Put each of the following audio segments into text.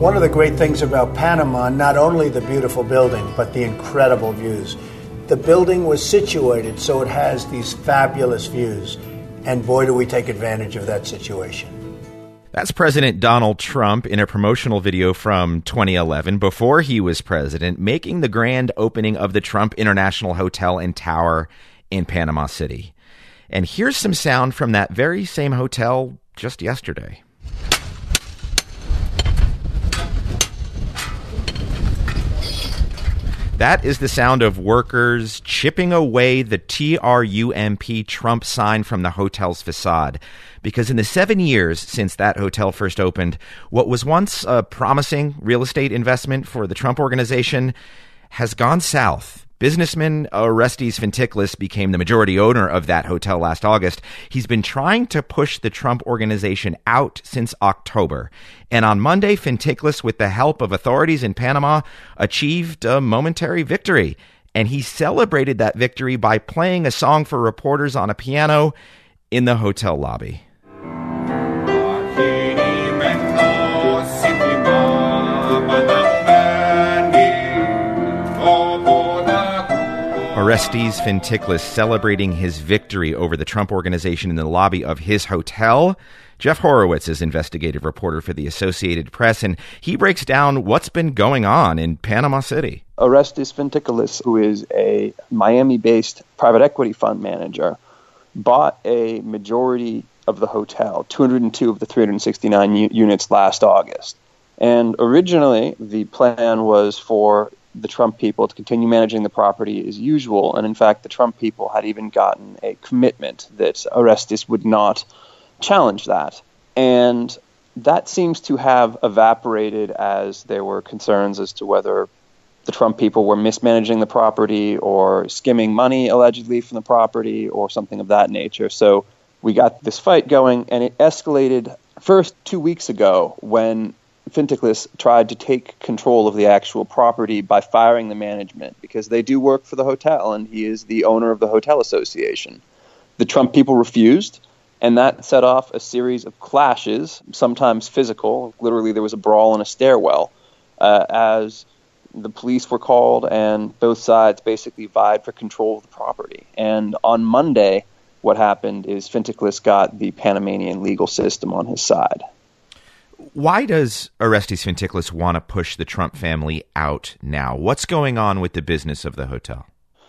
One of the great things about Panama, not only the beautiful building, but the incredible views. The building was situated so it has these fabulous views. And boy, do we take advantage of that situation. That's President Donald Trump in a promotional video from 2011, before he was president, making the grand opening of the Trump International Hotel and Tower in Panama City. And here's some sound from that very same hotel just yesterday. That is the sound of workers chipping away the TRUMP Trump sign from the hotel's facade. Because in the 7 years since that hotel first opened, what was once a promising real estate investment for the Trump organization has gone south. Businessman Orestes Fintiklis became the majority owner of that hotel last August. He's been trying to push the Trump organization out since October. And on Monday, Fintiklis, with the help of authorities in Panama, achieved a momentary victory. And he celebrated that victory by playing a song for reporters on a piano in the hotel lobby. Orestes Fintiklis celebrating his victory over the Trump organization in the lobby of his hotel. Jeff Horowitz is investigative reporter for the Associated Press, and he breaks down what's been going on in Panama City. Orestes Fintiklis, who is a Miami-based private equity fund manager, bought a majority of the hotel, 202 of the 369 units last August. And originally, the plan was for the Trump people to continue managing the property as usual. And in fact, the Trump people had even gotten a commitment that Orestes would not challenge that. And that seems to have evaporated as there were concerns as to whether the Trump people were mismanaging the property or skimming money allegedly from the property or something of that nature. So we got this fight going, and it escalated first 2 weeks ago when Fintiklis tried to take control of the actual property by firing the management, because they do work for the hotel and he is the owner of the hotel association. The Trump people refused, and that set off a series of clashes, sometimes physical. Literally, there was a brawl in a stairwell as the police were called, and both sides basically vied for control of the property. And on Monday, what happened is Fintiklis got the Panamanian legal system on his side. Why does Orestes Fintiklis want to push the Trump family out now? What's going on with the business of the hotel?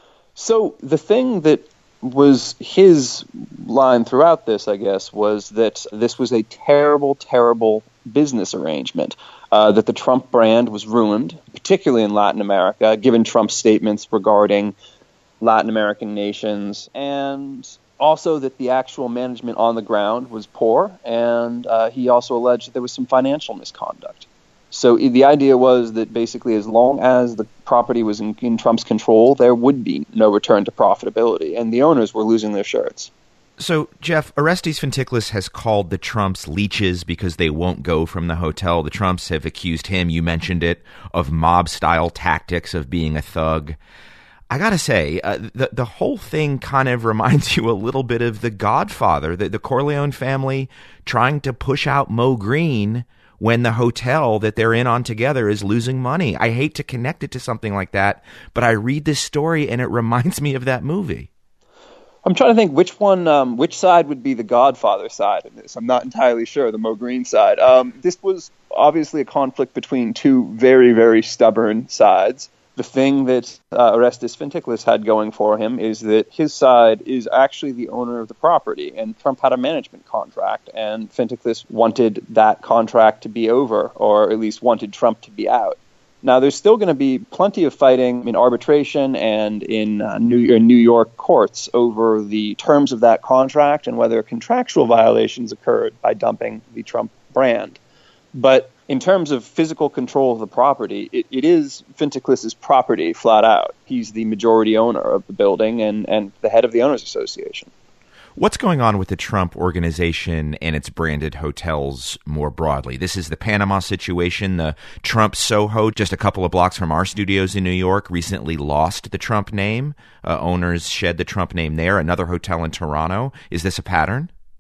So the thing that was his line throughout this, I guess, was that this was a terrible, terrible business arrangement, that the Trump brand was ruined, particularly in Latin America, given Trump's statements regarding Latin American nations, and also that the actual management on the ground was poor, and he also alleged that there was some financial misconduct. So the idea was that basically as long as the property was in Trump's control, there would be no return to profitability, and the owners were losing their shirts. So, Jeff, Orestes Fintiklis has called the Trumps leeches because they won't go from the hotel. The Trumps have accused him, you mentioned it, of mob-style tactics, of being a thug. I gotta say, the whole thing kind of reminds you a little bit of The Godfather, the Corleone family trying to push out Mo Green when the hotel that they're in on together is losing money. I hate to connect it to something like that, but I read this story and it reminds me of that movie. I'm trying to think which side would be the Godfather side in this. I'm not entirely sure, the Mo Green side. This was obviously a conflict between two very, very stubborn sides. The thing that Orestes Fintiklis had going for him is that his side is actually the owner of the property, and Trump had a management contract, and Fintiklis wanted that contract to be over, or at least wanted Trump to be out. Now, there's still going to be plenty of fighting in arbitration and in New York courts over the terms of that contract and whether contractual violations occurred by dumping the Trump brand. But in terms of physical control of the property, it is Fintiklis' property flat out. He's the majority owner of the building and the head of the Owners Association. What's going on with the Trump organization and its branded hotels more broadly? This is the Panama situation. The Trump Soho, just a couple of blocks from our studios in New York, recently lost the Trump name. Owners shed the Trump name there. Another hotel in Toronto. Is this a pattern?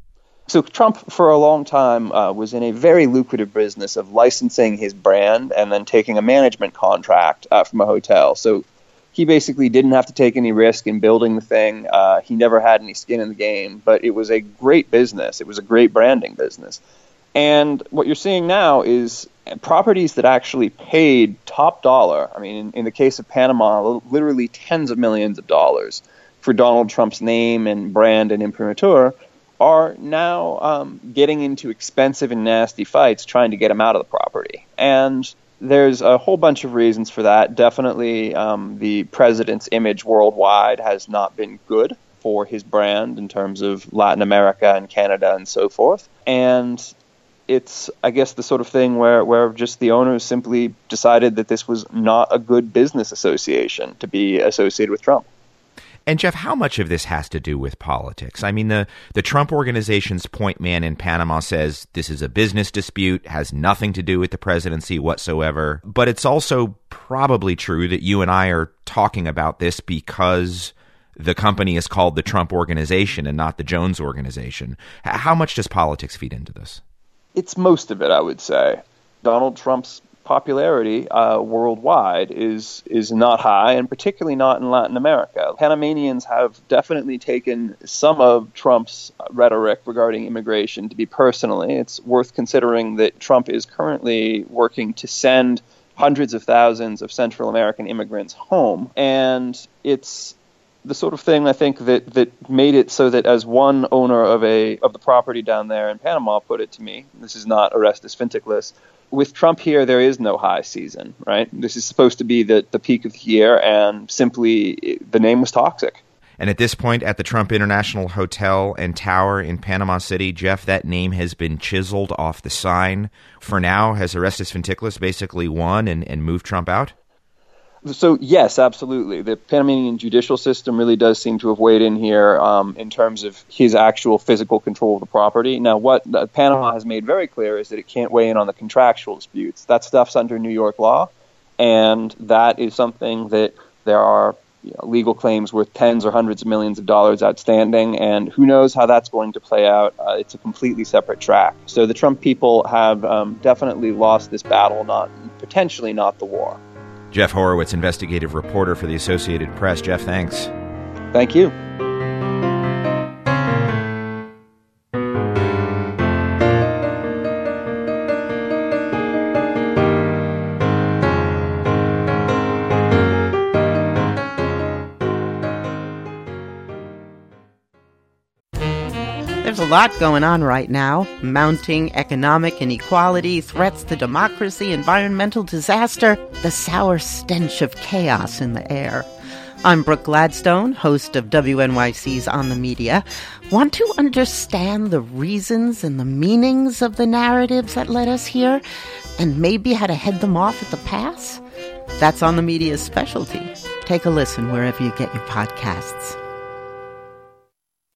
So Trump, for a long time, was in a very lucrative business of licensing his brand and then taking a management contract from a hotel. So he basically didn't have to take any risk in building the thing. He never had any skin in the game, but it was a great business. It was a great branding business. And what you're seeing now is properties that actually paid top dollar. I mean, in the case of Panama, literally tens of millions of dollars for Donald Trump's name and brand and imprimatur are now getting into expensive and nasty fights trying to get him out of the property. And there's a whole bunch of reasons for that. Definitely the president's image worldwide has not been good for his brand in terms of Latin America and Canada and so forth. And it's, I guess, the sort of thing where just the owners simply decided that this was not a good business association to be associated with Trump. And Jeff, how much of this has to do with politics? I mean, the Trump Organization's point man in Panama says this is a business dispute, has nothing to do with the presidency whatsoever. But it's also probably true that you and I are talking about this because the company is called the Trump Organization and not the Jones Organization. How much does politics feed into this? It's most of it, I would say. Donald Trump's popularity worldwide is not high, and particularly not in Latin America. Panamanians have definitely taken some of Trump's rhetoric regarding immigration to be personally. It's worth considering that Trump is currently working to send hundreds of thousands of Central American immigrants home, and it's the sort of thing, I think, that made it so that, as one owner of the property down there in Panama put it to me, this is not Orestes Fintiklis, with Trump here, there is no high season, right? This is supposed to be the peak of the year, and simply the name was toxic. And at this point, at the Trump International Hotel and Tower in Panama City, Jeff, that name has been chiseled off the sign. For now, has Orestes Fintiklis basically won and moved Trump out? So, yes, absolutely. The Panamanian judicial system really does seem to have weighed in here in terms of his actual physical control of the property. Now, what Panama has made very clear is that it can't weigh in on the contractual disputes. That stuff's under New York law, and that is something that there are legal claims worth tens or hundreds of millions of dollars outstanding, and who knows how that's going to play out. It's a completely separate track. So the Trump people have definitely lost this battle, potentially not the war. Jeff Horowitz, investigative reporter for the Associated Press. Jeff, thanks. Thank you. There's a lot going on right now. Mounting economic inequality, threats to democracy, environmental disaster, the sour stench of chaos in the air. I'm Brooke Gladstone, host of WNYC's On the Media. Want to understand the reasons and the meanings of the narratives that led us here, and maybe how to head them off at the pass? That's On the Media's specialty. Take a listen wherever you get your podcasts.